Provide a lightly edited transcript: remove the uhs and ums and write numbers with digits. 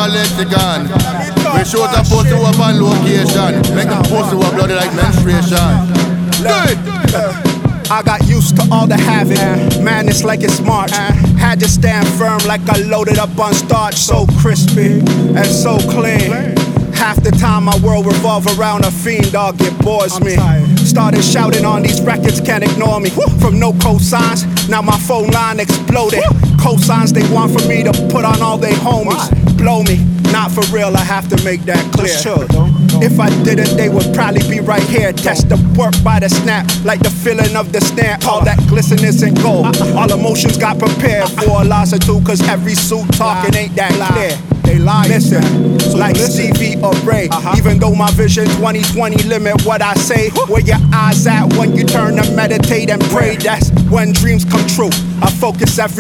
a lexicon. We shoot a pussy up on location. Make them pussy up bloody like menstruation. Good. I got used to all the havoc, man, it's like it's March. Had to stand firm like I loaded up on starch. So crispy and so clean. Half the time my world revolve around a fiend, dog, it bores me. Started shouting on these records, can't ignore me. From no cosigns, now my phone line exploded. Cosigns they want for me to put on all they homies. Blow me, not for real, I have to make that clear. If I didn't, they would probably be right here. Test the work by the snap, like the feeling of the snare. All that glisten isn't gold. All emotions got prepared for a loss or two, cause every suit talking ain't that clear. They lie, listen, like Stevie or Ray. Even though my vision 2020 limit what I say. Where your eyes at when you turn to meditate and pray? That's when dreams come true. I focus every